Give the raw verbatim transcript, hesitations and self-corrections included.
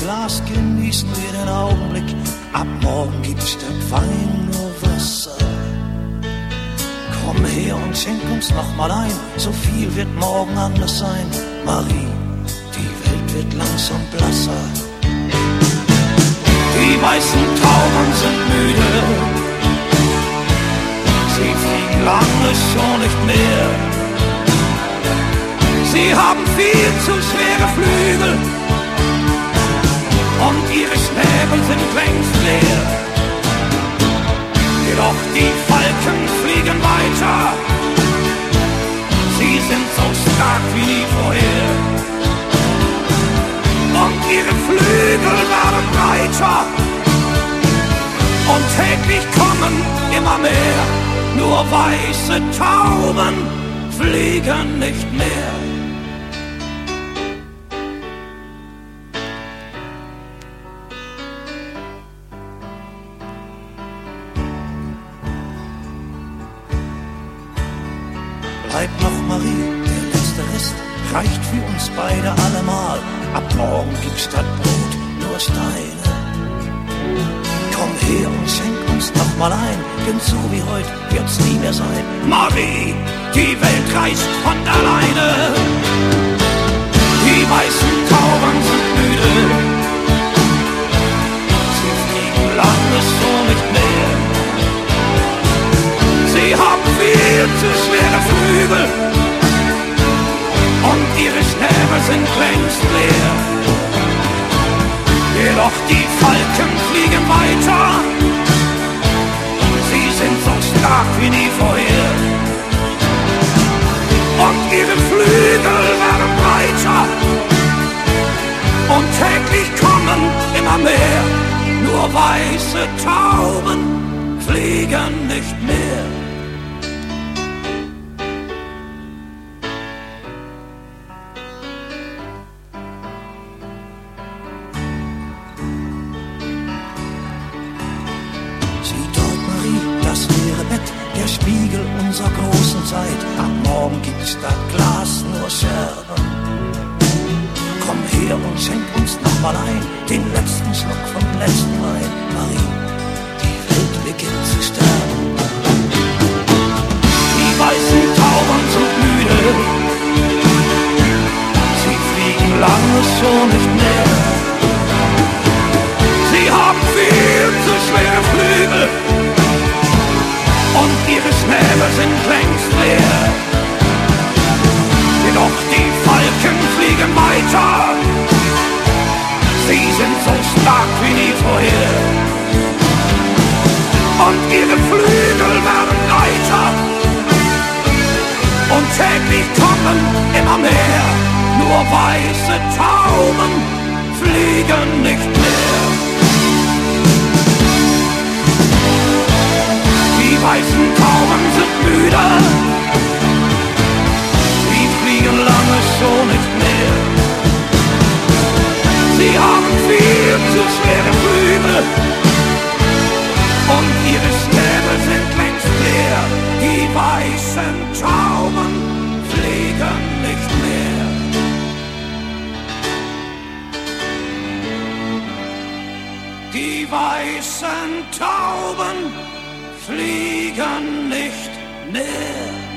Glas genießen wir den Augenblick. Ab morgen gibt's statt Wein nur Wasser. Komm her und schenk uns noch mal ein, so viel wird morgen anders sein. Marie, die Welt wird langsam blasser. Die weißen Tauben sind müde, sie fliegen lange schon nicht mehr. Sie haben viel zu schwere Flügel und ihre Schnäbel sind längst leer. Jedoch die Falken fliegen weiter, sie sind so stark wie nie vorher. Und ihre Flügel werden breiter und täglich kommen immer mehr. Nur weiße Tauben fliegen nicht mehr. Bleib noch, Marie, der letzte Rest reicht für uns beide allemal. Ab morgen gibt's statt Brot nur Steine. Komm her und schenk uns noch mal ein, denn so wie heute wird's nie mehr sein. Marie, die Welt reist von alleine. Die weißen Tauben sind müde, sie fliegen lange so nicht mehr. Sie haben viel zu schwere Flügel und ihre Schnäbel sind längst leer. Jedoch die Falken fliegen weiter, sie sind so stark wie nie vorher. Und ihre Flügel werden breiter und täglich kommen immer mehr. Nur weiße Tauben fliegen nicht mehr. Der Spiegel unserer großen Zeit. Ab morgen gibt's statt Glas nur Scherben. Komm her und schenk uns noch mal ein, den letzten Schluck vom letzten Wein. Marie, die Welt beginnt zu sterben. Die weißen Tauben sind müde, sie fliegen lange schon nicht mehr. Sie haben viel zu schwere Flügel und ihre Schnäbel sind längst leer. Jedoch die Falken fliegen weiter, sie sind so stark wie nie vorher. Und ihre Flügel werden breiter und täglich kommen immer mehr. Nur weiße Tauben fliegen nicht mehr. Die weißen Tauben sind müde, sie fliegen lange schon nicht mehr. Sie haben viel zu schwere Flügel und ihre Stäbe sind längst leer. Die weißen Tauben fliegen nicht mehr. Die weißen Tauben fliegen nicht mehr.